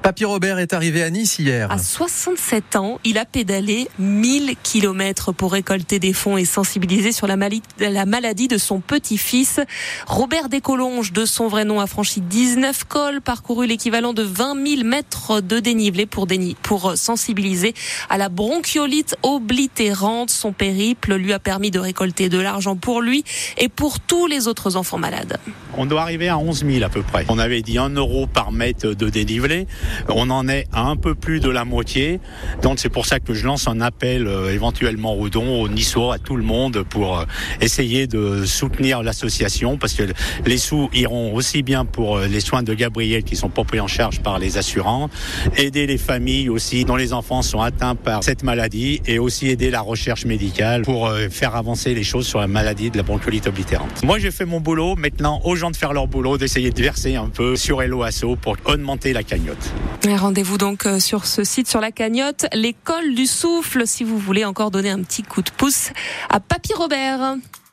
Papy Robert est arrivé à Nice hier. À 67 ans, il a pédalé 1000 km pour récolter des fonds et sensibiliser sur la maladie de son petit-fils. Robert Descolonges, de son vrai nom, a franchi 19 cols, parcouru l'équivalent de 20 000 mètres de dénivelé pour sensibiliser à la bronchiolite oblitérante. Son périple lui a permis de récolter de l'argent pour lui et pour tous les autres enfants malades. On doit arriver à 11 000 à peu près. On avait dit 1 euro par mètre de dénivelé. On en est à un peu plus de la moitié. Donc c'est pour ça que je lance un appel éventuellement aux dons, aux Niçois, à tout le monde pour essayer de soutenir l'association parce que les sous iront aussi bien pour les soins de Gabriel qui sont pas pris en charge par les assurants, aider les familles aussi dont les enfants sont atteints par cette maladie et aussi aider la recherche médicale pour faire avancer les choses sur la maladie de la bronchiolite oblitérante. Moi j'ai fait mon boulot, maintenant aux gens de faire leur boulot, d'essayer de verser un peu sur Hello Asso pour augmenter la cagnotte. Rendez-vous donc sur ce site, sur la cagnotte, l'école du souffle, si vous voulez encore donner un petit coup de pouce à Papy Robert.